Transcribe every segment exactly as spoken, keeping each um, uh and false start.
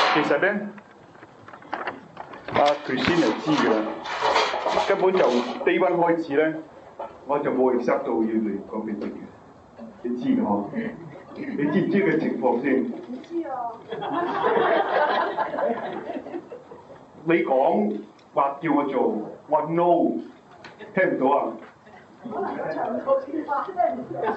其實咧，阿 Christine 係知嘅啦，根本由 day one 開始咧，我就冇 accept 到要嚟講俾你嘅，你知嘅嗬？你知唔知嘅情況先？ 唔知啊。 你講話叫我做，我 no， 聽唔到啊？ 可能有長途電話咧。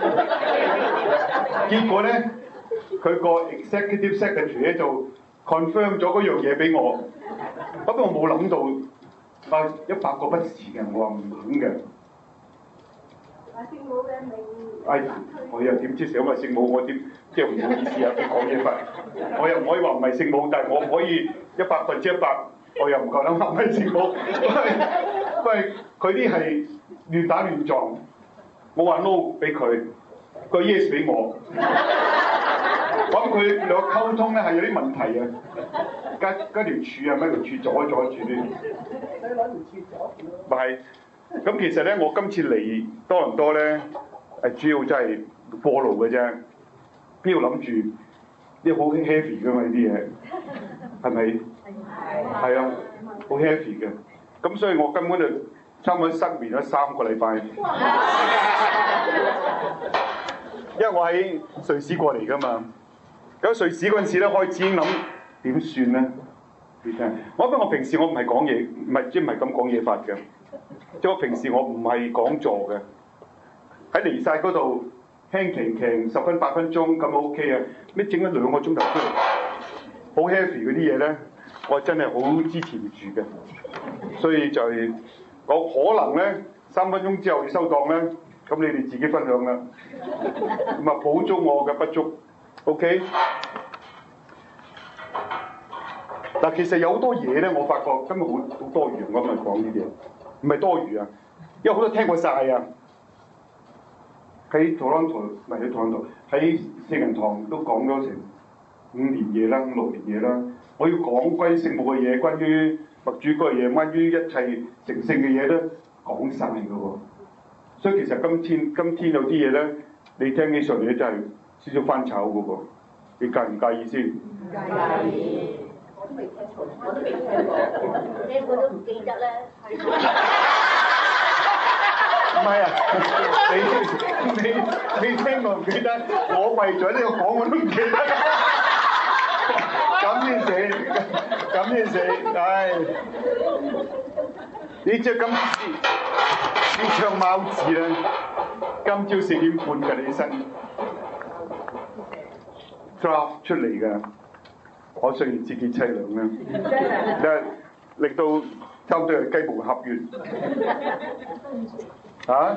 結果咧，佢個 executive secretary 咧就 confirm 咗嗰樣嘢俾我，不過我冇諗到啊一百個不是嘅，我話唔肯嘅。 阿聖母嘅名。 哎，我又點知想話聖母？我點即係唔好意思啊？你講嘢法，我又唔可以話唔係聖母，但係我可以一百分之一百，我又唔夠膽話唔係聖母。因為佢啲係亂打亂撞，我話 no 俾佢，佢 yes 俾我。咁佢兩個溝通咧係有啲問題啊，加加條柱啊，乜條柱阻阻住啲。 你攞條柱阻住。 咪係，咁其實咧，我今次嚟多倫多咧，誒主要真係過路嘅啫，邊度諗住啲好 heavy 㗎嘛呢啲嘢，係咪？係。係啊，好 heavy 嘅，咁所以我根本就差唔多失眠咗三個禮拜。因為我喺瑞士過嚟㗎嘛。咁瑞士嗰陣時咧，開始諗點算咧？你聽，我因為我平時我唔係講嘢，唔係即係唔係咁講嘢法嘅。即係我平時我唔係講座嘅，喺離晒嗰度輕騎騎十分八分鐘咁 OK 啊！咩整咗兩個鐘頭出嚟，好 heavy 嗰啲嘢咧，我真係好支持唔住嘅。所以就係我可能咧三分鐘之後要收檔咧，咁你哋自己分享啦。咁啊，補足我嘅不足。OK， 嗱，其實有好多嘢咧，我發覺根本好好多餘，我咪講呢啲嘢，唔係多餘啊，因為好多聽過晒啊。喺 Toronto 唔係喺 Toronto，喺聖人堂都講咗成五年嘢啦，五六年嘢啦。我要講關於聖母嘅嘢，關於默主嗰嘅嘢，關於一切成聖嘅嘢都講晒㗎喎。所以其實今天今天有啲嘢咧，你聽起上嚟咧真係〜少少翻炒嘅喎，你介唔介意先？ 唔介意，我都未聽過，我都未聽過，聽過都唔記得咧。 唔係啊，你你你聽過唔記得，我為咗呢個講我都唔記得，咁先死，咁先死，唉！你即係今次要唱貓字啦，今朝四點半㗎你起身。draft 出嚟㗎，可想而知幾凄涼啦！因為令到差唔多係雞毛鴨血嚇。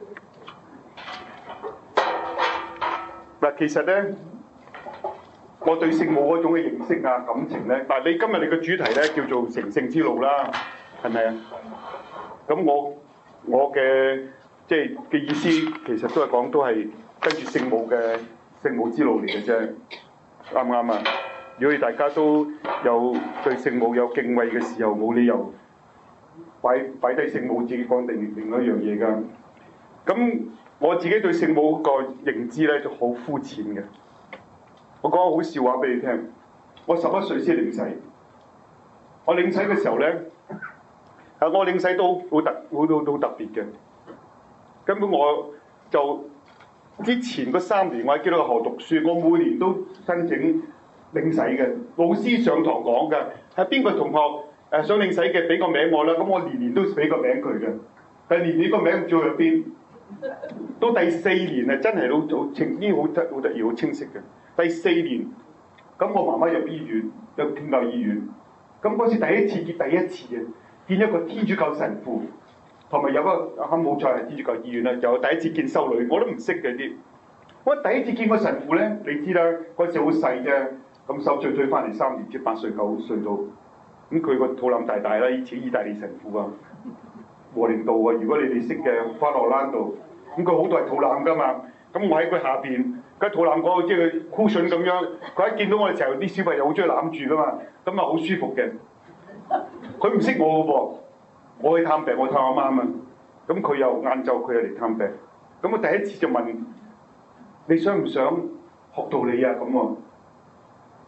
嗱，其實咧，我對聖母嗰種嘅認識啊、感情咧，但係你今日你嘅主題咧叫做成聖之路啦，係咪啊？咁我我嘅即係嘅意思，其實都係講都係跟住聖母嘅。聖母之路嚟嘅啫，啱唔啱啊？如果大家都有對聖母有敬畏嘅時候，冇理由擺擺低聖母自己講定另外一樣嘢㗎。咁我自己對聖母個認知咧就好膚淺嘅。我講個好笑話俾你聽。我十一歲先領洗，我領洗嘅時候咧，啊我領洗都好特好好好特別嘅。根本我就〜之前嗰三年我喺基督教學讀書，我每年都申請領洗嘅。老師上堂講嘅，係邊個同學誒想領洗嘅，俾個名我啦。咁我年年都俾個名佢嘅，但係年年個名唔知去咗邊。到第四年啊，真係好好清，呢好得好得意，好清晰嘅。第四年，咁我媽媽入醫院，入天教醫院。咁嗰次第一次見第一次嘅，見一個天主教神父。同埋有個啱冇錯係天主教醫院啦，就第一次見修女，我都唔識嘅啲。我第一次見個神父咧，你知啦，嗰時好細啫，咁收最最翻嚟三年，即八歲九歲到。咁佢個肚腩大大啦，以前意大利神父啊，和靈道啊，如果你哋識嘅，翻荷蘭度，咁佢好多係肚腩噶嘛。咁我喺佢下邊，佢肚腩嗰個即係 cushion 咁樣，佢一見到我哋時候，啲小朋友好中意攬住噶嘛，咁啊好舒服嘅。佢唔識我嘅噃。我去探病，我探我媽嘛，咁佢又晏晝佢又嚟探病，咁我第一次就問你想唔想學道理啊？咁喎，我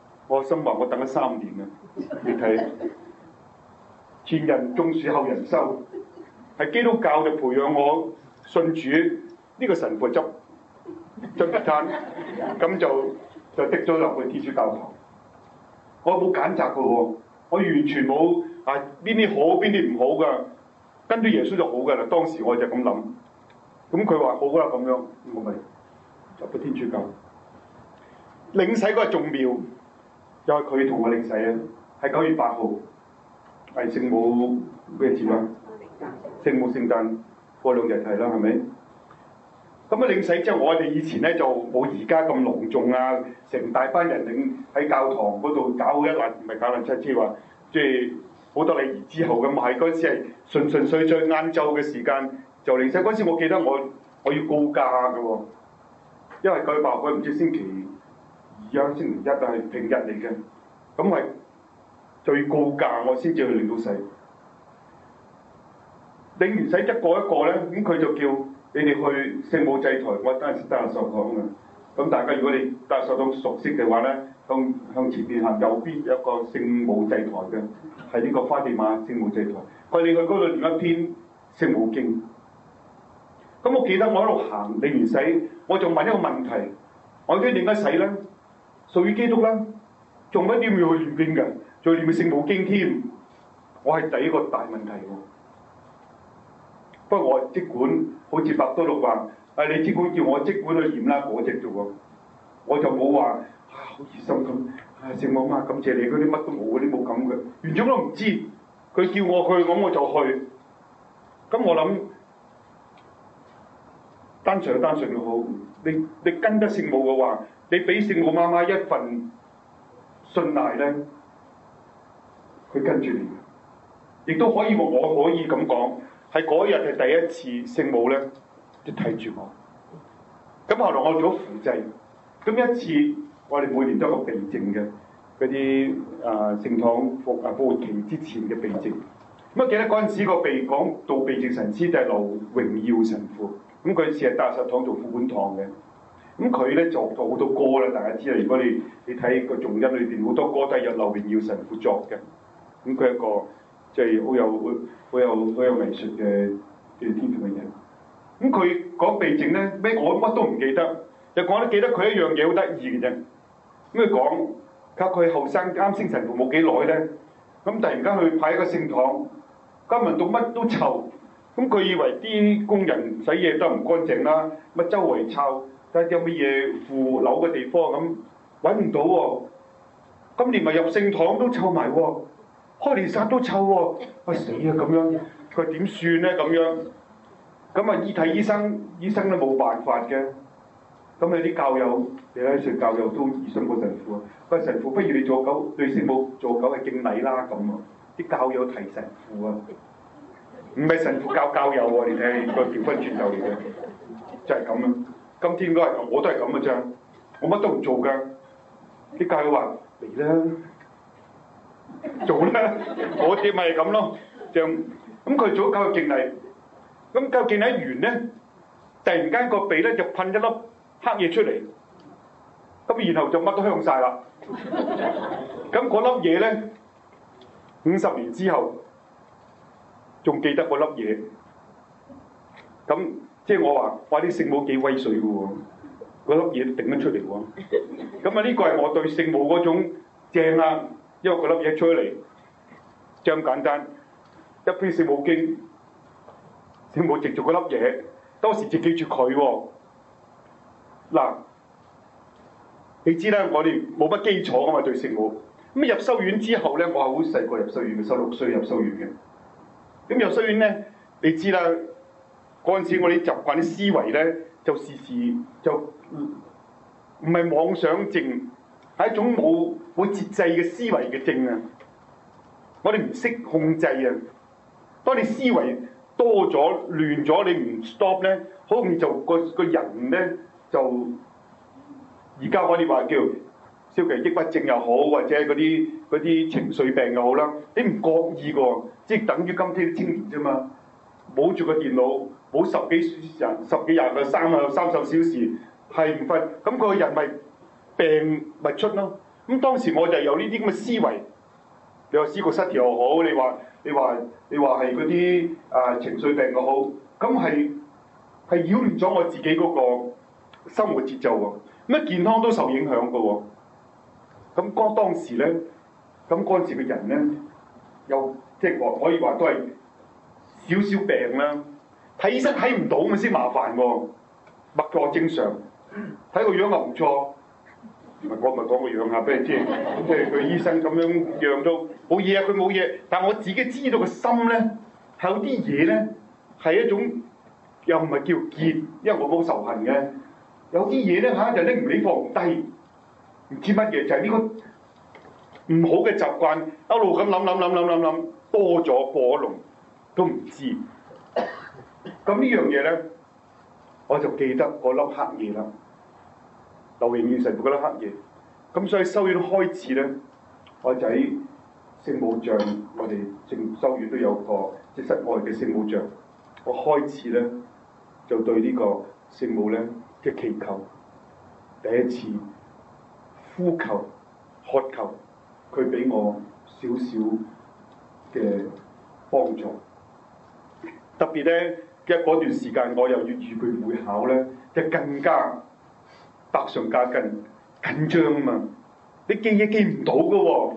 我心話我等咗三年啦，你睇前人種樹後人收，係基督教就培養我信主，呢、這個神父執執別攤，咁就就滴咗落去天主教堂。我冇揀擇嘅喎，我完全冇啊邊啲好邊啲唔好噶，跟住耶穌就好噶啦。當時我就咁諗，咁佢話好啦咁樣，我咪入咗天主教。領洗嗰日仲妙，又係佢同我領洗啊！係九月八號，係聖母咩節啊？聖母聖誕過兩日係啦，係咪？咁啊領洗之後，我哋以前咧就冇而家咁隆重啊，成大班人領喺教堂嗰度搞一輪，唔係搞輪七，即係話即係好多禮儀之後咁。係嗰陣時係順順遂遂，晏晝嘅時間就領洗。嗰陣時我記得我我要告假嘅喎，因為佢話佢唔知星期二啊、星期一啊係平日嚟嘅，咁係最告假我先至去領到洗。領完洗一個一個咧，咁佢就叫你哋去聖母祭台。我當時大受堂嘅，咁大家如果你大受堂熟悉嘅話咧，向向前邊行，右邊有一個聖母祭台嘅，係呢個花地瑪聖母祭台。佢哋去嗰度念一篇聖母經。咁我記得我喺度行領完洗，我就問一個問題：我點解洗咧？屬於基督啦，做乜點要去念經嘅？再念聖母經添，我係第一個大問題喎。不過我即管好似伯多祿話：啊，你即管叫我即管去念啦，嗰隻啫喎。我就冇話啊，好熱心咁啊，聖母媽感謝你嗰啲乜都冇，嗰啲冇咁嘅，完全都唔知。佢叫我去，咁我就去。咁我諗單純就單純就好。你你跟得聖母嘅話，你俾聖母媽媽一份信賴咧，佢跟住你。亦都可以我可以咁講。係嗰日係第一次聖母咧，都睇住我。咁後來我做咗輔祭，咁一次我哋每年都有個避靜嘅嗰啲啊聖堂復啊復活期之前嘅避靜。咁啊記得嗰陣時個避講到避靜神師就係劉榮耀神父，咁佢似係大實堂做副本堂嘅。咁佢咧作咗好多歌啦，大家知啦。如果你你睇個頌音裏邊好多歌都係由劉榮耀神父作嘅。咁佢係一個即係好有好有好有藝術嘅嘅天賦嘅人。咁佢講避靜咧，咩我乜都唔記得，又講得記得佢一樣嘢好得意嘅啫。咁佢講，佢佢後生啱升神父冇幾耐咧，咁突然間去派一個聖堂，咁聞到乜都臭，咁佢以為啲工人洗嘢都唔乾淨啦，乜周圍抄，睇下有乜嘢腐朽嘅地方咁，揾唔到喎。咁連埋入聖堂都臭埋喎。開連撒都臭喎，啊死啊咁樣，佢點算咧咁樣？咁啊醫睇醫生，醫生都冇辦法嘅。咁有啲教友，你睇成教友都疑心過神父啊。佢話神父不如你做狗對聖母做狗係敬禮啦咁啊！啲教友提神父啊，唔係神父教教友喎，你睇個調翻轉頭嚟嘅，就係咁樣。今天都係我都係咁嘅啫，我乜都唔做㗎。啲教友話嚟啦。做啦，我哋咪咁咯，就咁佢做教育敬禮，咁教育敬禮完咧，突然間個鼻咧就噴一粒黑嘢出嚟，咁然後就乜都香晒啦。咁嗰粒嘢咧，五十年之後仲記得嗰粒嘢，咁即係我話，哇啲聖母幾威水嘅喎，嗰粒嘢頂得出嚟喎。咁啊呢個係我對聖母嗰種正啊！因為嗰粒嘢出嚟，就咁簡單，一篇聖母經，聖母藉住嗰粒嘢，當時就記住佢喎。嗱，你知啦，我哋冇乜基礎啊嘛對聖母。咁入修院之後咧，我係好細個入修院嘅，十六歲入修院嘅。咁入修院咧，你知啦，嗰陣時我哋習慣啲思維咧，就時時就唔係妄想症。係一種冇冇節制嘅思維嘅症啊！我哋唔識控制啊！當你思維多咗、亂咗，你唔 stop 咧，好容易就個個人咧就而家我哋話叫消極抑鬱症又好，或者嗰啲嗰啲情緒病又好啦，你唔覺意個，即係等於今天啲青年啫嘛，冇住個電腦，冇十幾人、十幾廿個、三啊三十小時係唔瞓，咁佢個人咪病咪出咯。 咁當時我就有呢啲咁嘅思維，你話思覺失調又好，你話你話你話係嗰啲啊情緒病又好，咁係係擾亂咗我自己嗰個生活節奏喎，咁健康都受影響嘅喎。咁嗰當時咧，咁嗰陣時嘅人咧，又即係話可以話都係少少病啦，睇醫生睇唔到咁先麻煩喎。脈搏正常，睇個樣又唔錯。唔係講咪講個樣下俾你知，即係佢醫生咁樣樣都冇嘢啊，佢冇嘢。但係我自己知道個心咧，係有啲嘢咧係一種又唔係叫結，因為我冇仇恨嘅。有啲嘢咧嚇就拎唔起放唔低，唔知乜嘢就係呢個唔好嘅習慣，一路咁諗諗諗諗諗諗，多咗過龍都唔知。咁呢樣嘢咧，我就記得嗰粒黑夜啦。劉榮元神父嗰粒黑夜，咁所以修院開始咧，我就喺聖母像，我哋聖修院都有個即室外嘅聖母像，我開始咧就對呢個聖母咧嘅祈求，第一次呼求渴求，佢俾我少少嘅幫助。特別咧嘅嗰段時間，我又要預備會考咧，就更加百上加斤，緊張啊嘛！你記嘢記唔到噶喎，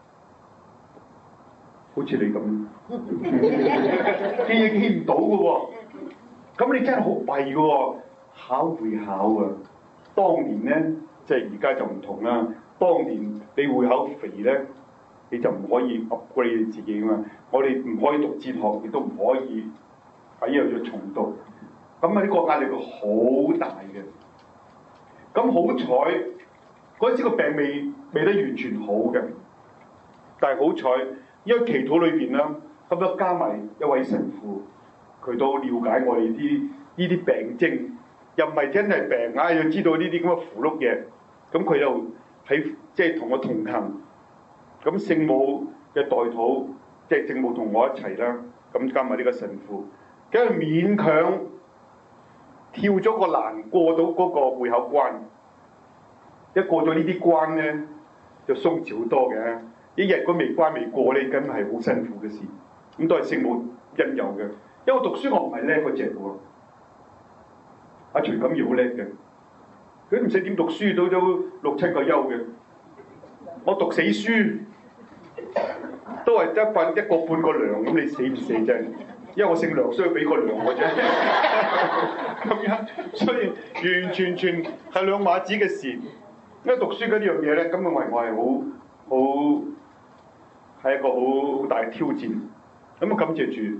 好似你咁，記嘢記唔到噶喎，咁你真係好弊噶喎！考會考啊，當年咧即係而家就唔同啦。當年你會考肥咧，你就唔可以 upgrade 你自己啊嘛。我哋唔可以讀哲學，亦都唔可以喺呢度再重讀。咁啊，呢個壓力佢好大嘅。咁好彩嗰陣時個病未未得完全好嘅，但係好彩，因為祈禱裏邊啦，咁樣加埋一位神父，佢都了解我哋啲呢啲病徵，又唔係真係病啊，要知道呢啲咁嘅符碌嘢，咁佢又喺即係同我同行，咁聖母嘅代禱，即係聖母同我一齊啦，咁加埋呢個神父，跟住勉強跳咗個欄，過到嗰個會考關，一過咗呢啲關咧，就鬆弛好多嘅。一日嗰未關未過咧，梗係好辛苦嘅事。咁都係聖母恩佑嘅。因為我讀書我唔係叻嗰隻喎，阿徐錦耀好叻嘅，佢唔使點讀書都都六七個優嘅。我讀死書都係得份一個半個糧，咁你死唔死啫？因為我姓梁，所以俾個糧我啫。咁樣，所以完全全係兩碼子嘅事。因為讀書嗰樣嘢咧，咁我係我係好好係一個好好大嘅挑戰。咁啊，感謝主。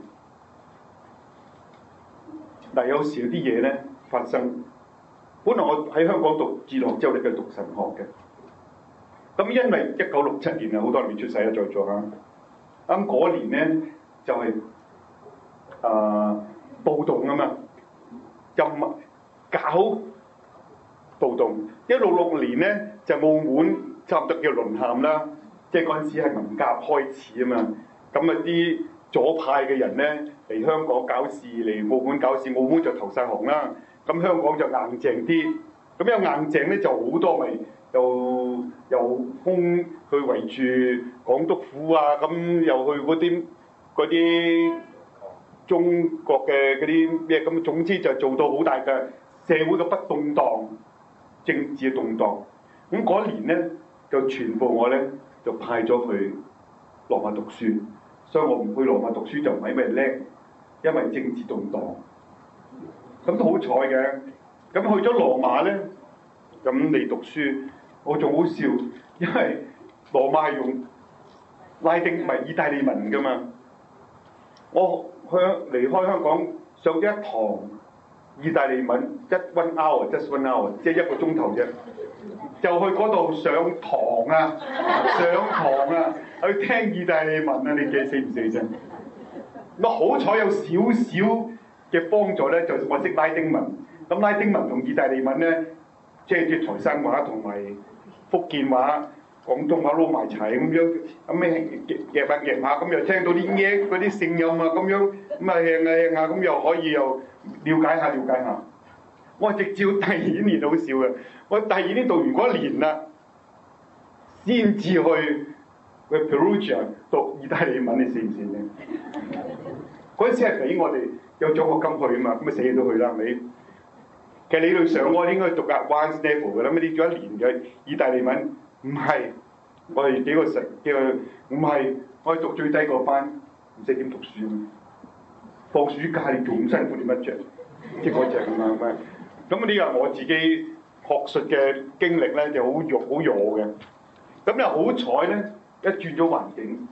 嗱，有時有啲嘢咧發生，本來我喺香港讀哲學之後咧，繼續讀神學嘅。咁因為一九六七年啊，好多人未出世啊，在座啊。咁嗰年咧就係、是、啊、呃、暴動啊嘛，又唔搞暴動。一六六年咧就澳門差唔多叫淪陷啦，即係嗰陣時係文革開始啊嘛。咁啊啲左派嘅人咧嚟香港搞事，嚟澳門搞事，澳門就投晒降啦。咁香港就硬淨啲，咁有硬淨咧就好多咪又又封去圍住港督府啊，咁又去嗰啲嗰啲中國嘅嗰啲咩咁，總之就做到好大嘅社會嘅不動盪，政治嘅動盪。咁嗰年咧就全部我咧就派咗去羅馬讀書，所以我唔去羅馬讀書就唔係咩叻，因為政治動盪。咁都好彩嘅，咁去咗羅馬咧，咁你讀書，我仲好笑，因為羅馬係用拉丁唔係意大利文噶嘛。我向離開香港上咗一堂意大利文，一 one hour，just one hour，即係一個鐘頭啫，就去嗰度上堂啊，上堂啊，去聽意大利文啊，你記死唔死啫？咁好彩有少少嘅幫助咧，就我識拉丁文。咁拉丁文同意大利文咧，即係啲台山話同埋福建話、廣東話撈埋齊咁樣，咁咩夾下夾下咁又聽到啲嘢嗰啲聲音啊咁樣，咁啊輕下輕下咁又可以又了解下了解下。我直照第二年好笑嘅，我第二年讀完嗰一年啦， 先至去去 Perugia 讀意大利文，你信唔信咧？嗰陣時係俾我哋有獎學金去啊嘛，咁咪死嘢都去啦，係咪？其實理論上我哋應該讀 advanced level 嘅啦，咁你做一年嘅意大利文，唔係我哋幾個成幾個唔係我哋讀最低嗰班，唔識點讀書啊！放暑假你仲辛苦點乜著？即係嗰隻咁啊，咁咁呢個我自己學術嘅經歷咧就好弱好弱嘅。咁又好彩咧，一轉咗環境，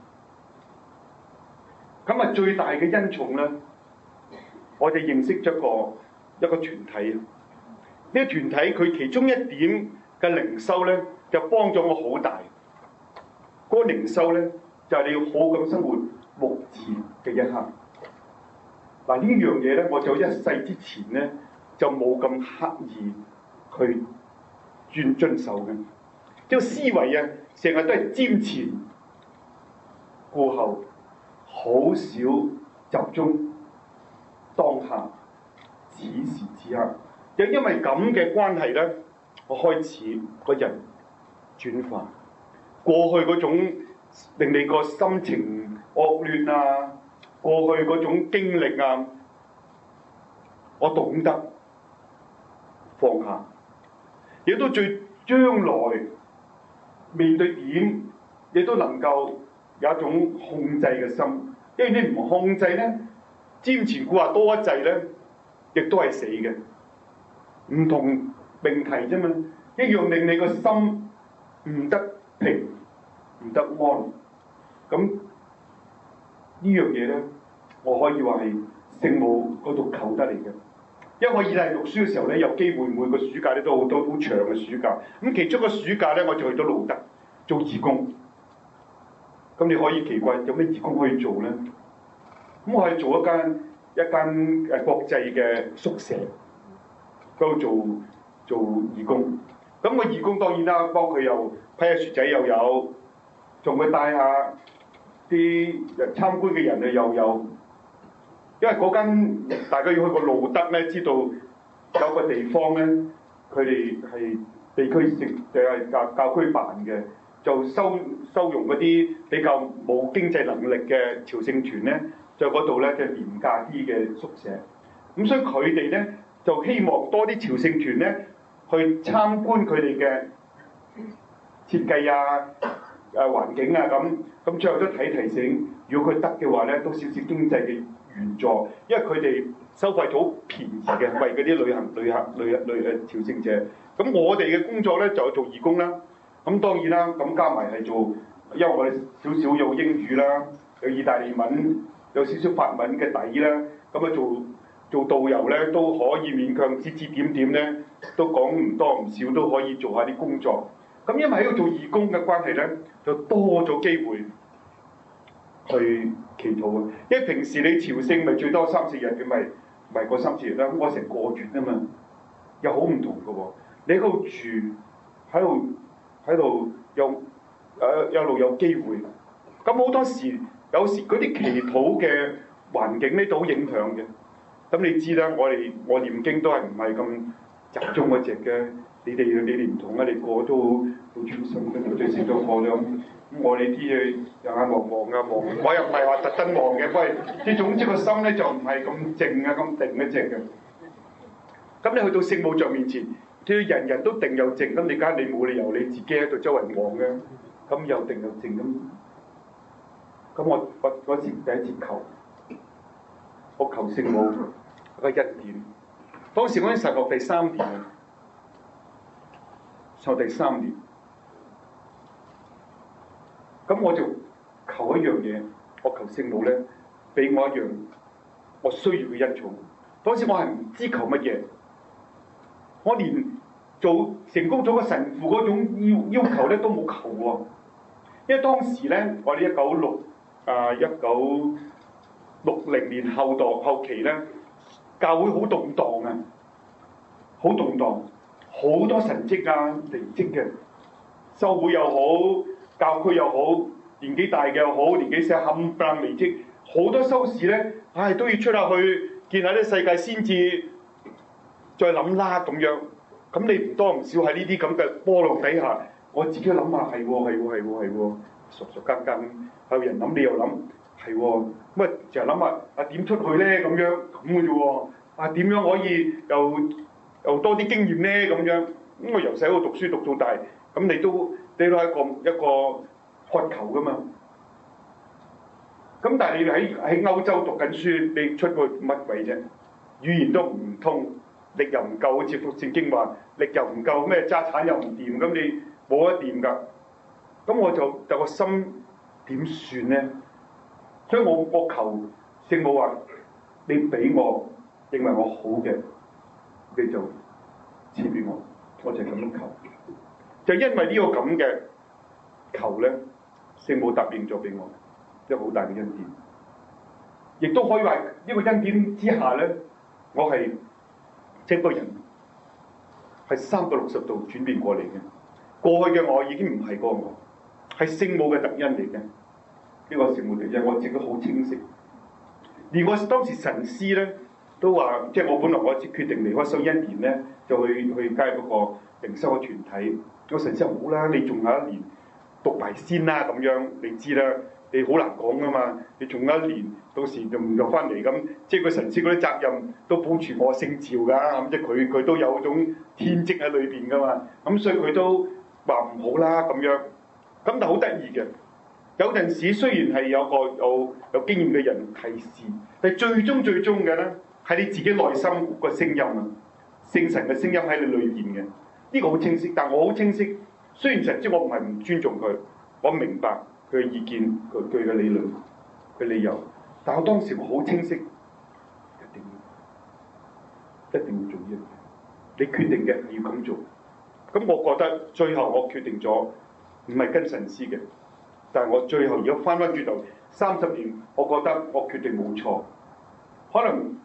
咁啊最大嘅恩寵咧，我哋認識咗個一個團體。呢個團體佢其中一點嘅靈修咧，就幫咗我好大。嗰個靈修咧，就係你要好咁生活目前嘅一刻。嗱呢樣嘢咧，我就一世之前咧就冇咁刻意去專遵守嘅。即係思維啊，成日都係瞻前顧後，好少集中當下此時此刻。又因為咁嘅關係咧，我開始個人轉化，過去嗰種令你個心情惡劣啊，過去嗰種經歷啊，我懂得放下，亦都最將來面對點，亦都能夠有一種控制嘅心，因為你唔控制咧，瞻前顧後多一滯咧，亦都係死嘅。唔同命題啫嘛，一樣令你個心唔得平，唔得安。咁呢樣嘢咧，我可以話係聖母嗰度求得嚟嘅。因為我意大利讀書嘅時候咧，有機會每個暑假咧都好多好長嘅暑假。咁其中一個暑假咧，我就去咗路德做義工。咁你可以奇怪，有咩義工可以做咧？咁我係做一間一間誒國際嘅宿舍。嗰度做做義工，咁個義工當然啦，幫佢又批下雪仔又有，仲會帶下啲參觀嘅人啊又有，因為嗰間大家要去過路德咧，知道有個地方咧，佢哋係地區性定係教教區辦嘅，就收收容嗰啲比較冇經濟能力嘅朝聖團咧，在嗰度咧就廉價啲嘅宿舍，咁所以佢哋咧。就希望多啲朝聖團咧去參觀佢哋嘅設計啊、誒、啊、環境啊咁，咁最後都提提醒，如果佢得嘅話咧，都少少經濟嘅援助，因為佢哋收費好便宜嘅，為嗰啲旅行旅客旅旅誒朝聖者。咁我哋嘅工作咧就做義工啦。咁當然啦，咁加埋係做，因為我哋少少有英語啦，有意大利文，有少少法文嘅底啦，咁啊做。做導遊咧都可以勉強指指點點咧，都講唔多唔少都可以做下啲工作。咁因為喺度做義工嘅關係咧，就多咗機會去祈禱啊。因為平時你朝聖咪最多三四日嘅，咪咪過三四日啦。我成個月啊嘛，又好唔同嘅喎。你喺度住，喺度喺度又誒一路有機會。咁好多時有時嗰啲祈禱嘅環境咧都好影響嘅。咁你知啦，我哋我念經都係唔係咁集中嗰隻嘅。你哋你哋唔同啊，你個個都好專心，跟住最少都過咗。咁我哋啲嘢又眼望望啊望，我又唔係話特登望嘅，不過即總之個心咧就唔係咁靜啊咁定一隻嘅。咁你去到聖母像面前，佢人人都定又靜，咁你梗係你冇理由你自己喺度周圍望嘅，咁又定又靜咁。咁我我嗰時第一次求，我求聖母。個一點，當時我已經神學第三年啦，受第三年，咁我就求一樣嘢，我求聖母咧，俾我一樣我需要嘅恩寵。當時我係唔知求乜嘢，我連做成功做個神父嗰種要要求咧都冇求喎，因為當時咧我哋一九六啊一九六零年後度後期咧。教會好動盪啊，好動盪，好多神蹟啊、離蹟嘅，修會又好，教區又好，年紀大嘅又好，年紀細冚唪唥離蹟，好多修士咧，唉都要出下去見下啲世界先至再諗啦咁樣。咁你唔多唔少喺呢啲咁嘅波浪底下， 我自己諗下係喎係喎係喎係喎，傻傻更更，有人諗你又諗係喎，咁啊就諗下啊點出去咧咁樣咁嘅啫喎，啊點樣可以又又多啲經驗咧咁樣，咁我由細喺度讀書讀到大，咁你都你都係一個一個渴求噶嘛。咁但係你喺喺歐洲讀緊書，你出過乜鬼啫？語言都唔通，力又唔夠，好似《聖經》話力又唔夠，咩揸產又唔掂，咁你冇得掂㗎。咁我就有個心點算咧？所以我我求聖母話：你俾我認為我好嘅，你就賜俾我。我就係咁樣求。就因為呢個咁嘅求咧，聖母答應咗俾我。一個好大嘅恩典，亦都可以話呢個恩典之下咧，我係整個人係三百六十度轉變過嚟嘅。過去嘅我已經唔係嗰個我，係聖母嘅特恩嚟嘅。呢、這個聖母特恩，我自己好清晰。而我當時神師咧都話，即係我本來我決定離開修恩典咧，就去去加入嗰個靈修嘅團體。我神師話好啦，你仲有一年讀埋先啦，咁樣你知啦。你好難講噶嘛，你仲有一年，到時就唔入翻嚟咁，即係個神師嗰啲責任都保住我聖召噶，咁即係佢佢都有種天職喺裏邊噶嘛，咁所以佢都話唔好啦咁樣，咁但係好得意嘅，有陣時雖然係有個有有經驗嘅人提示，但係最終最終嘅咧係你自己內心個聲音啊，聖神嘅聲音喺你裏邊嘅，呢個好清晰，但我好清晰，雖然神知我唔係唔尊重佢，我明白。佢嘅意見，佢佢嘅理論，佢理由，但我當時我好清晰，一定要一定要做呢樣嘢。你決定嘅要咁做，咁我覺得最後我決定咗，唔係跟神師嘅，但係我最後如果翻返轉頭三十年，我覺得我決定冇錯，可能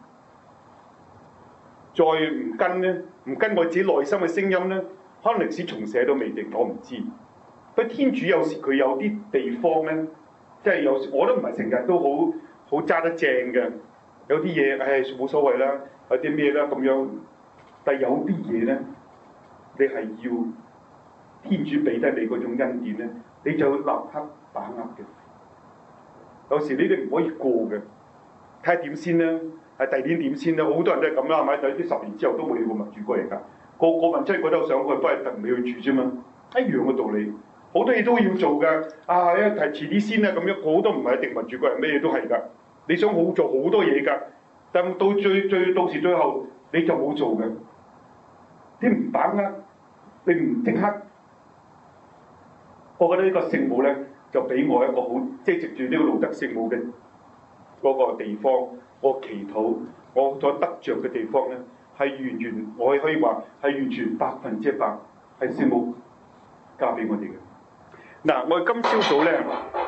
再唔跟咧，唔跟我自己內心嘅聲音咧，可能歷史重寫都未定，我唔知。不過天主有時佢有啲地方咧，即係有時我都唔係成日都好好揸得正嘅，有啲嘢唉冇所謂啦，有啲咩啦咁樣。但係有啲嘢咧，你係要天主俾得你嗰種恩典咧，你就立刻把握嘅。有時呢啲唔可以過嘅，睇下點先啦，係第二年點先啦。好多人都係咁啦，係咪？等啲十年之後都冇去過民主國嚟㗎，個個民真係覺得我想去，不過特未去住啫嘛，一樣嘅道理。好多嘢都要做㗎，啊一提遲啲先啦咁樣，好多唔係一定民主國人，咩嘢都係㗎。你想好做好多嘢㗎，但到最最到時最後你就冇做嘅。你唔把握，你唔即刻，我覺得呢個聖母咧就俾我一個好，即係藉住呢個路德聖母嘅嗰個地方，我祈禱我所得着嘅地方咧，係完全我可以話係完全百分之一百係聖母交俾我哋嘅。嗱，我今朝早咧，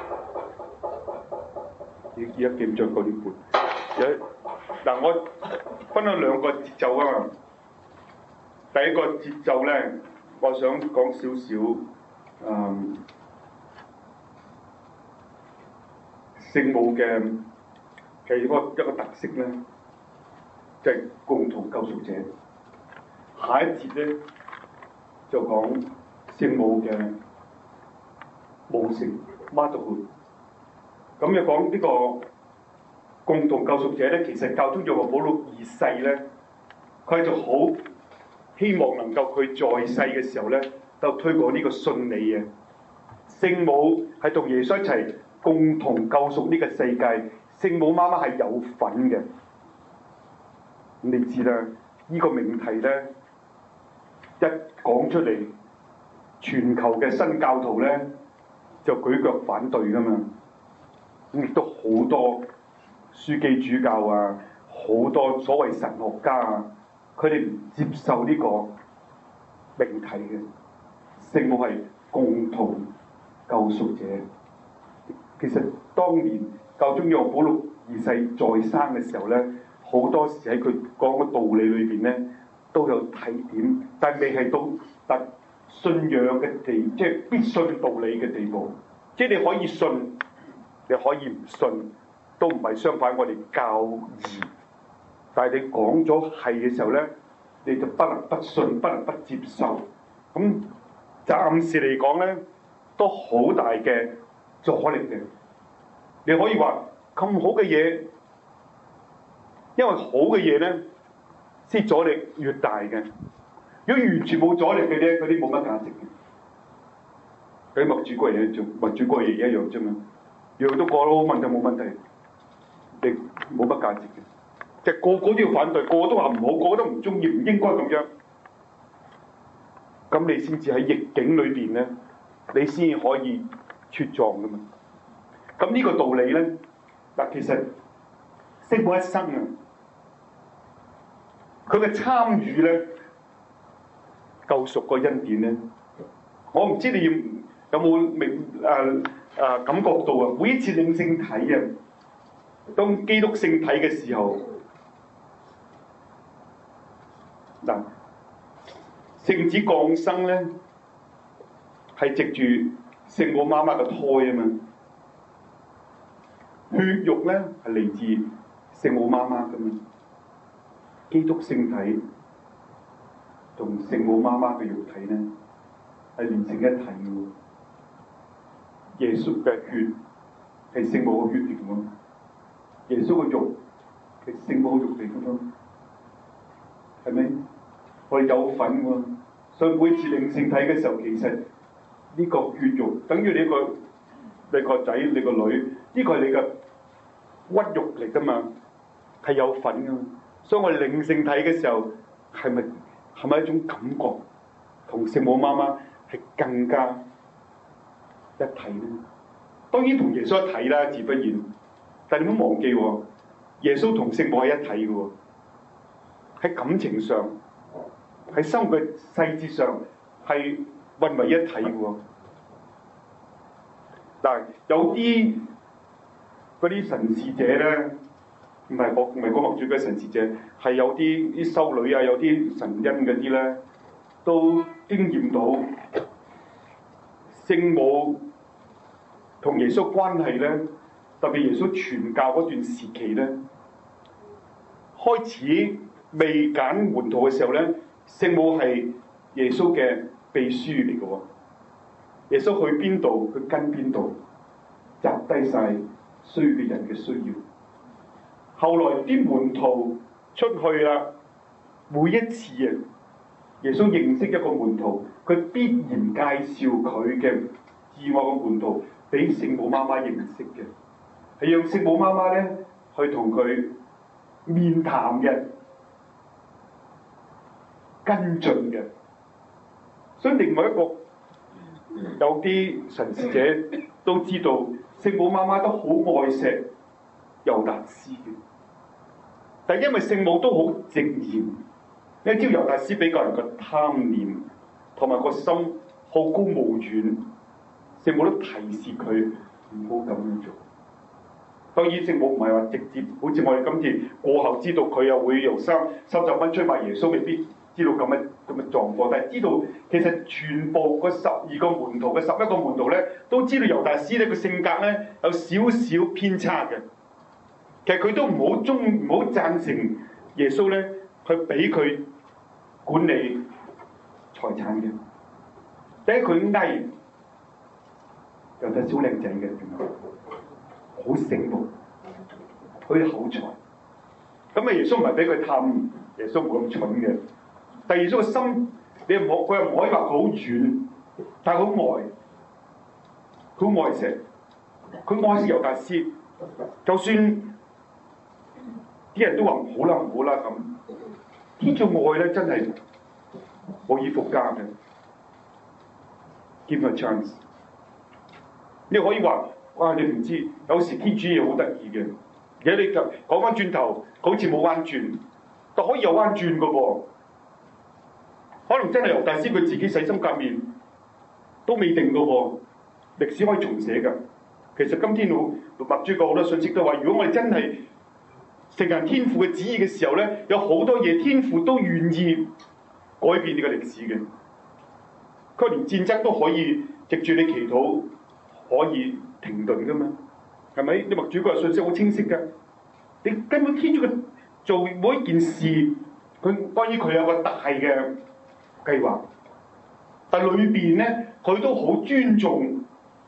而而家記唔着九點半。有嗱，我分咗兩個節奏啊嘛。第一個節奏咧，我想講少少，嗯，聖母嘅嘅一個一個特色咧，就係共同救贖者。下一節咧就講聖母嘅母性 motherhood。咁又講呢個共同救贖者咧，其實教宗若望保祿二世咧，佢就好希望能夠佢在世嘅時候咧，就推廣呢個信理嘅。聖母係同耶穌一齊共同救贖呢個世界，聖母媽媽係有份嘅。咁你知啦，呢、呢個命題咧一講出嚟，全球嘅新教徒咧就舉腳反對噶嘛。咁亦都好多樞機主教啊，好多所謂神學家啊，佢哋唔接受呢個命題嘅。聖母係共同救贖者。其實當年教宗若望保祿二世在生嘅時候咧，好多時喺佢講嘅道理裏邊咧都有提點，但未係到達信仰嘅地，即係必信道理嘅地步。即係你可以信，你可以唔信，都唔係相反我哋教義。但係你講咗係嘅時候咧，你就不能不信，不能不接受。咁暫時嚟講咧都好大嘅阻力嘅。你可以話咁好嘅嘢，因為好嘅嘢咧，先阻力越大嘅。如果完全冇阻力嘅咧，嗰啲冇乜價值嘅。嗰啲默主哥嘢做默主哥嘢一樣啫嘛，樣都過咯，問題冇問題，你冇乜價值嘅。即係個個都要反對，個個都話唔好，個個都唔中意，唔應該咁樣。咁你先至喺逆境裏邊咧，你先可以茁壯噶嘛。咁呢個道理咧，嗱其實聖母一生啊，佢嘅參與咧，救贖個恩典咧，我唔知你有冇明誒誒感覺到啊？每一次領聖體啊，當基督聖體嘅時候，嗱聖子降生咧，係藉住聖母媽媽嘅胎啊嘛。血肉咧係嚟自聖母媽媽㗎嘛，基督聖體同聖母媽媽嘅肉體咧係連成一體嘅。耶穌嘅血係聖母嘅血嚟㗎嘛，耶穌嘅肉係聖母嘅肉嚟㗎嘛，係咪？我哋有份喎，所以每次領聖體嘅時候，其實呢個血肉等於你個你個仔、你個女，呢個係你嘅骨肉嚟㗎嘛，係有份㗎嘛。所以我哋領聖體嘅時候，係咪係咪一種感覺，同聖母媽媽係更加一體咧？當然同耶穌一體啦，自不然。但係你唔好忘記喎，耶穌同聖母係一體嘅喎，喺感情上，喺生活嘅細節上係混為一體嘅喎。嗱，有啲嗰啲神視者咧，唔係我唔係講默主嘅神視者，係有啲啲修女啊，有啲神恩嗰啲咧，都經驗到聖母同耶穌關係咧，特別耶穌傳教嗰段時期咧，開始未揀門徒嘅時候咧，聖母係耶穌嘅秘書嚟嘅喎。耶穌去邊度，佢跟邊度，集低晒需要嘅人嘅需要。後來啲門徒出去啦，每一次啊，耶穌認識一個門徒，佢必然介紹佢嘅至愛嘅門徒俾聖母媽媽認識嘅，係讓聖母媽媽咧去同佢面談嘅、跟進嘅。所以另外一個有啲神視者都知道，聖母媽媽都好愛錫猶達斯嘅，但係因為聖母都好直言，你知道猶達斯比較人個貪念同埋個心好高騖遠，聖母都提示佢唔好咁樣做。當然聖母唔係話直接，好似我哋今次過後知道佢又會用三三十蚊追賣耶穌，未必知道咁嘅咁嘅狀況，但係知道其實全部個十二個門徒嘅十一個門徒咧，都知道猶達斯呢個性格咧有少少偏差嘅。其實佢都唔好中唔好贊成耶穌咧去俾佢管理財產嘅。第一佢翳，猶達斯好靚仔嘅，好醒目，好有口才。咁啊耶穌唔係俾佢氹，耶穌冇咁蠢嘅。但係耶穌個心，你唔好佢又唔可以話佢好軟，但係佢好愛，佢好愛錫，佢愛惜猶達斯，就算啲人都話唔好啦唔好啦咁，天主愛咧真係無以復加嘅。Give a chance， 你可以話哇你唔知，有時天主嘢好得意嘅，而家你講翻轉頭，好似冇彎轉，但可以有彎轉嘅喎。可能真係猶達斯佢自己洗心革面都未定嘅喎，歷史可以重寫㗎。其實今天老默主講好多信息都話，如果我哋真係承行天父嘅旨意嘅時候咧，有好多嘢天父都願意改變呢個歷史嘅。佢連戰爭都可以藉住你祈禱可以停頓㗎嘛？係咪？你默主個信息好清晰㗎。你根本天主嘅做每一件事，佢當然佢有個大嘅計劃， 但裏邊咧佢都好尊重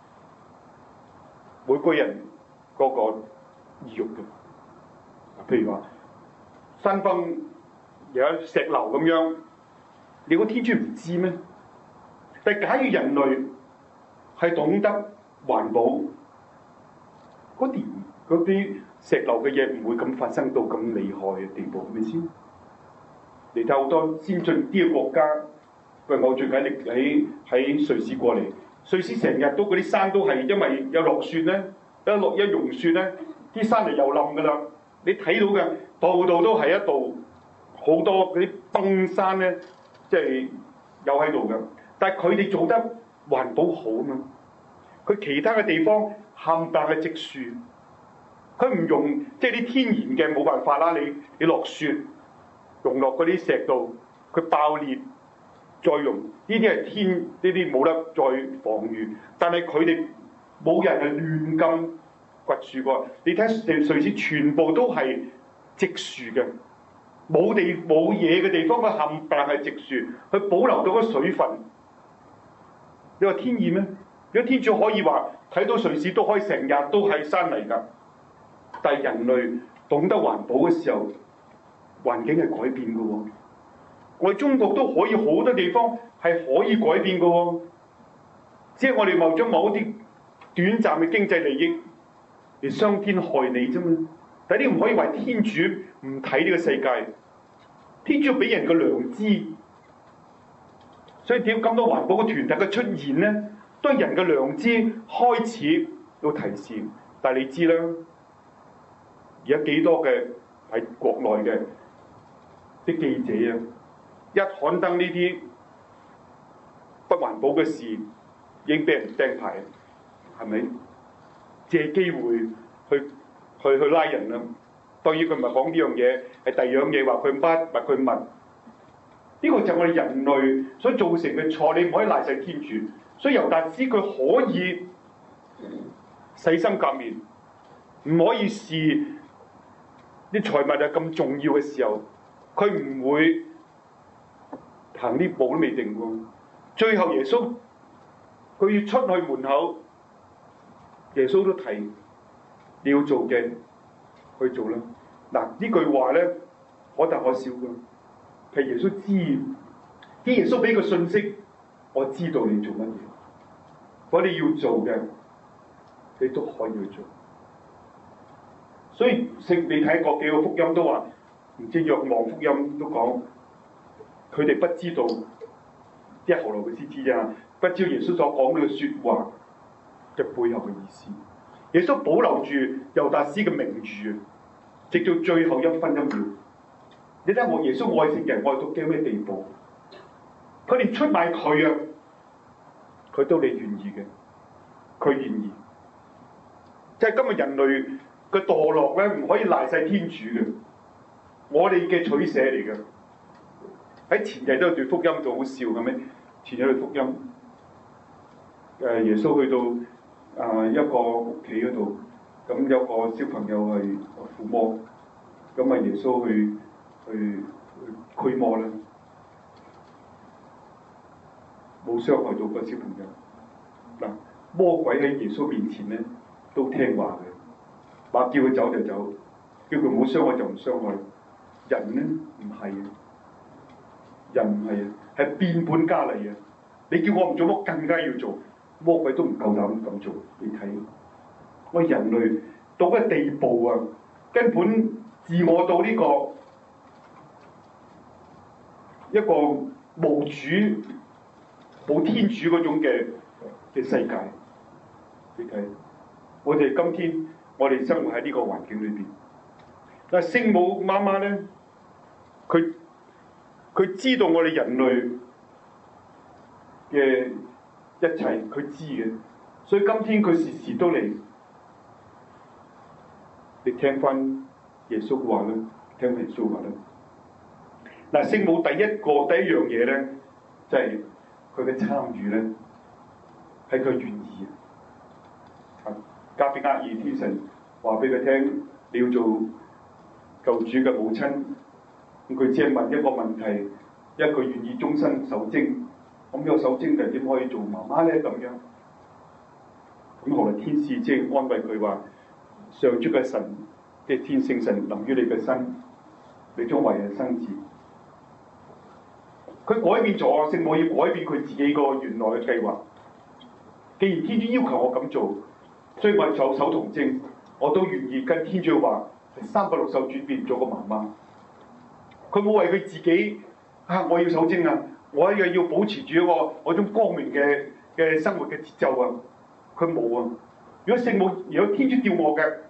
每個人嗰個意欲嘅。譬如話山崩有一石流咁樣，你個天主唔知咩？但假如人類係懂得環保，嗰啲嗰啲石流嘅嘢唔會咁發生到咁厲害嘅地步，係咪先？你睇好多先進啲嘅國家，譬如我最近喺喺瑞士過嚟，瑞士成日都嗰啲山都係因為有落雪咧，一落一融雪咧，啲山就又冧噶啦。你睇到嘅度度都係一度好多嗰啲崩山咧，即係有喺度嘅。但係佢哋做得環保好啊嘛，佢其他嘅地方冚唪唥係植樹，佢唔用即係啲天然嘅冇辦法啦。你你落雪融落嗰啲石度，佢爆裂再融，呢啲係天呢啲冇得再防禦。但係佢哋冇人係亂咁掘樹過。你睇瑞士全部都係植樹嘅，冇地冇嘢嘅地方，佢冚唪唥係植樹，佢保留到個水分。你話天意咩？如果天主可以話睇到瑞士都可以成日都係山泥㗎，但係人類懂得環保嘅時候，環境係改變嘅喎。我哋中國都可以好多地方係可以改變嘅喎，只係我哋為咗某一啲短暫嘅經濟利益嚟傷天害理啫嘛。但係你唔可以話天主唔睇呢個世界，天主俾人嘅良知。所以點咁多環保嘅團體嘅出現咧，都係人嘅良知開始要提示。但係你知啦，而家幾多嘅喺國內嘅啲記者啊，一刊登呢啲不環保嘅事，已經俾人釘牌，係咪？借機會去去去拉人啦。當然佢唔係講呢樣嘢，係第二樣嘢話佢乜或佢問。呢個就係我哋人類所造成嘅錯，你唔可以賴晒天主。所以猶達斯佢可以洗心革面，唔可以視啲財物係咁重要嘅時候，佢唔會行呢步都未定喎。最後耶穌佢要出去門口，耶穌都提你要做嘅去做啦。嗱，呢句話咧可大可小㗎。係耶穌知，啲耶穌俾個信息，我知道你做乜嘢，我哋要做嘅，你都可以去做。所以聖你睇過幾個福音都話，唔知若望福音都講，佢哋不知道，即係後來佢先知啊，不知道耶穌所講呢個説話嘅背後嘅意思。耶穌保留住猶達斯嘅名譽，直到最後一分一秒。你睇我耶穌愛聖人愛到幾咩地步？佢連出賣佢啊，佢都你願意嘅，佢願意。即係今日人類嘅墮落咧，唔可以賴晒天主嘅，我哋嘅取捨嚟嘅。喺前日都有段福音就好笑嘅咩？前日段福音，誒耶穌去到啊一個屋企嗰度，咁有個小朋友係附魔，咁啊耶穌去。去去驅魔啦，冇傷害到個小朋友。嗱，魔鬼喺耶穌面前咧都聽話嘅，話叫佢走就走，叫佢唔好傷害就唔傷害。人咧唔係啊，人唔係啊，係變本加厲啊！你叫我唔做，我更加要做。魔鬼都唔夠膽咁做。你睇，我人類到嘅地步啊，根本自我到呢個。一個無主、冇天主嗰種嘅嘅世界，你睇，我哋今天我哋生活喺呢個環境裏邊。但係聖母媽媽咧，佢佢知道我哋人類嘅一切，佢知嘅，所以今天佢時時都嚟，你聽翻耶穌嘅話啦，聽耶穌話啦。嗱，聖母第一個第一樣嘢咧，就係佢嘅參與咧，係佢願意啊！加俾額爾天神話俾佢聽，你要做救主嘅母親，咁佢只係問一個問題，一個願意終身受精， 咁有受精嘅點可以做媽媽咧？咁樣，咁後來天使即係安慰佢話：上主嘅神嘅天聖神臨於你嘅身，你將為人生子。佢改變咗，聖母要改變佢自己個原來嘅計劃。既然天主要求我咁做，所以我就手童貞，我都願意跟天主話三百六十度轉變咗個媽媽。佢冇為佢自己啊，我要守貞啊，我一樣要保持住一個我種光明嘅嘅生活嘅節奏啊。佢冇啊。如果聖母，如果天主叫我嘅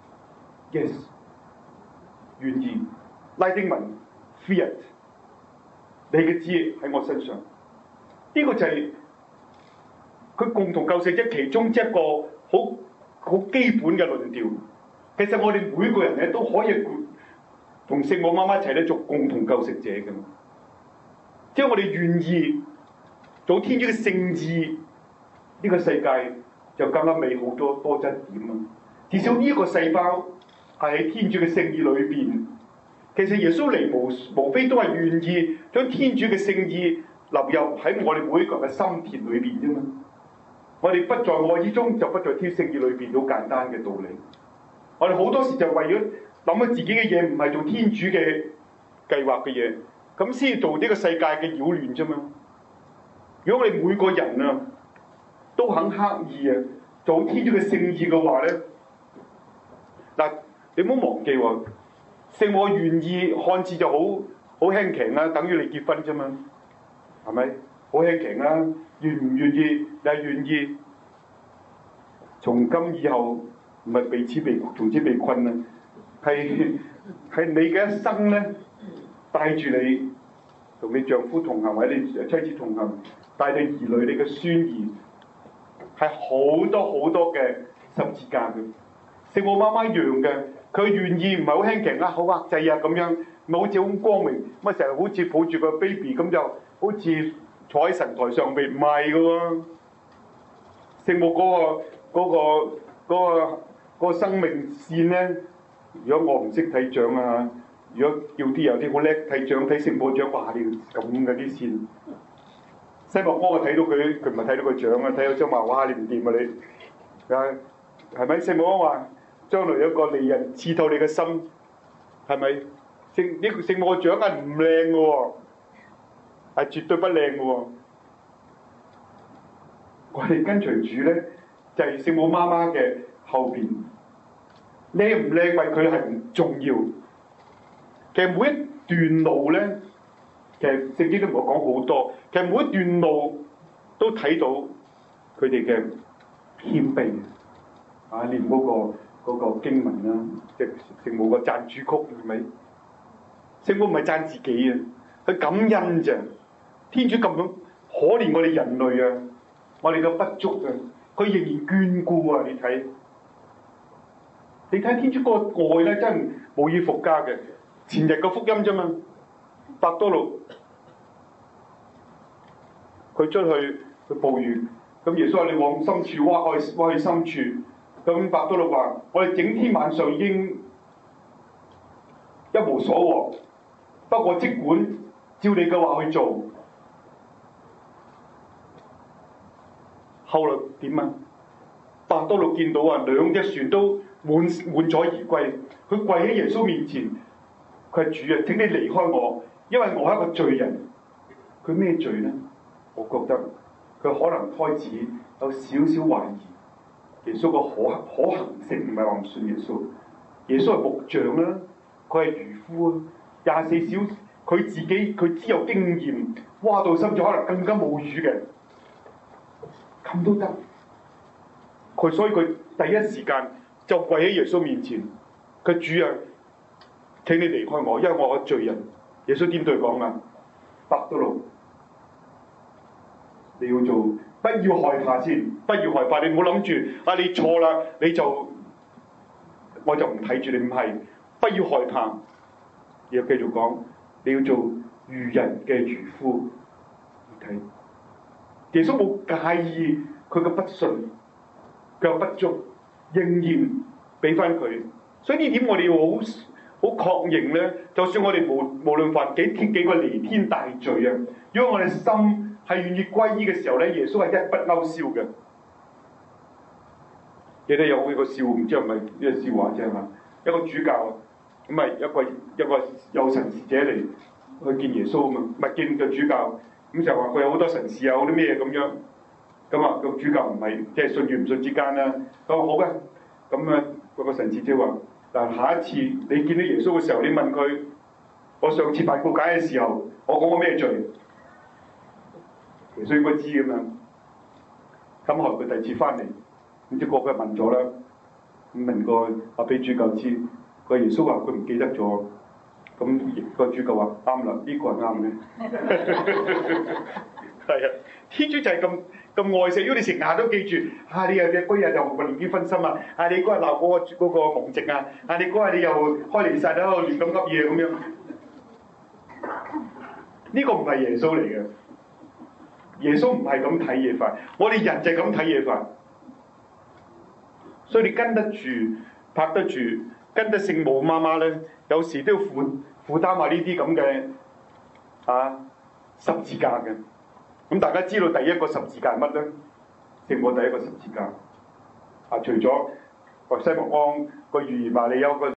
，yes， 願意。拉丁文 fiat， 你嘅旨意喺我身上。呢、這個就係佢共同救世者其中一個好好基本嘅論調。其實我哋每個人咧都可以同聖母媽媽一齊咧做共同救世者嘅。即係我哋願意做天主嘅聖意，呢、這個世界就更加美好多多一點啊！至少呢個細胞係喺天主嘅聖意裏邊。其實耶穌嚟無無非都係願意將天主嘅聖意流入喺我哋每一個人嘅心田裏邊啫嘛。我哋不在愛之中，就不在天聖意裏邊，好簡單嘅道理。我哋好多時就為咗諗下自己嘅嘢，唔係做天主嘅計劃嘅嘢，咁先做呢個世界嘅擾亂啫嘛。如果我哋每個人啊都肯刻意啊做天主嘅聖意嘅話咧，嗱，你唔好忘記喎。聖母願意看似就好好輕騎啦，等於你結婚啫嘛，係咪？好輕騎啦，願唔願意？你係願意。從今以後唔係被此被從此被困啦，係係你嘅一生咧，帶住你同你丈夫同行，或者你妻子同行，帶你兒女、你嘅孫兒，係好多好多嘅十字架嘅。聖母媽媽一樣嘅。佢願意唔係好輕騎啊，好壓制啊咁樣，咪好似好光明，乜成日好似抱住個 baby 咁，就好似坐喺神台上邊，唔係嘅喎。聖母嗰、嗰個嗰、嗰個嗰、嗰個嗰個生命線咧，如果我唔識睇掌啊，如果叫啲有啲好叻睇掌睇聖母掌，哇！你咁嘅啲線，西莫哥我睇到佢，佢唔係睇到個掌啊，睇到張話，哇！你唔掂啊你，係係咪聖母哥話？將來有一個利刃刺透你嘅心，係咪？聖呢個聖母嘅掌係唔靚嘅喎，係絕對不靚嘅喎。我哋跟隨主咧，就係、是、聖母媽媽嘅後邊，靚唔靚為佢係唔重要。其實每一段路咧，其實聖經都唔好講好多。其實每一段路都睇到佢哋嘅謙卑啊，念嗰、那個。嗰個經文啦，即係聖母個讚主曲係咪？聖母唔係讚自己啊，佢感恩咋。天主咁樣可憐我哋人類啊，我哋嘅不足啊，佢仍然眷顧啊！你睇，你睇天主嗰個愛咧，真係無以復加嘅。前日個福音啫嘛，伯多祿佢出去去捕魚，咁耶穌話：你往深處挖去，挖去深處。咁伯多祿話：我哋整天晚上已經一無所獲，不過即管照你嘅話去做。後來點啊？伯多祿見到啊，兩隻船都滿滿載而歸，佢跪喺耶穌面前，佢係主啊！請你離開我，因為我係一個罪人。佢咩罪呢？我覺得佢可能開始有少少懷疑。耶穌個可可行性，唔係話唔信耶穌。耶穌係木匠啦，佢係漁夫啊，廿四小時佢自己佢只有經驗，挖到深處可能更加冇魚嘅，咁都得。佢所以佢第一時間就跪喺耶穌面前，佢主啊，請你離開我，因為我係罪人。耶穌點對佢講啊？伯多祿，你要做。不要害怕先，不要害怕。你唔好諗住啊！你錯啦，你就我就唔睇住你。唔係，不要害怕。要繼續講，你要做漁人嘅漁夫。你睇，耶穌冇介意佢嘅不信，佢嘅不足，仍然俾翻佢。所以呢點我哋要好好確認咧。就算我哋無無論犯幾天幾個彌天大罪啊，如果我哋心係願意歸依嘅時候咧，耶穌係一筆勾銷嘅。記得有一個笑，唔知係咪呢個笑話啫嘛？一個主教咁啊，一個一個有神視者嚟去見耶穌啊嘛，唔係見個主教，咁就話佢有好多神視啊，好啲咩咁樣。咁啊，個主教唔係即係信與唔信之間啦。佢話好嘅，咁啊嗰個神視者話：嗱，下一次你見到耶穌嘅時候，你問佢，我上次辦告解嘅時候，我講過咩罪？耶穌應該知咁樣。咁後來佢第二次翻嚟，唔知個個問咗啦，咁問過話俾主教知，個耶穌話佢唔記得咗。咁個主教話啱啦，呢、這個係啱嘅。係啊，天主就係咁咁愛惜，如果你成日都記住，啊你又嘅嗰日又亂啲分心啊，啊你嗰日鬧嗰個嗰個蒙籍啊，啊你嗰日你又開離晒喺度亂咁噏嘢咁樣，呢、這個唔係耶穌嚟嘅。耶穌唔係咁睇嘢法，我哋人就係咁睇嘢法。所以你跟得住、拍得住、跟得聖母媽媽咧，有時都要負負擔下呢啲咁嘅啊十字架嘅。咁大家知道第一個十字架係乜咧？聖母第一個十字架啊，除咗西莫安個預言話你有個。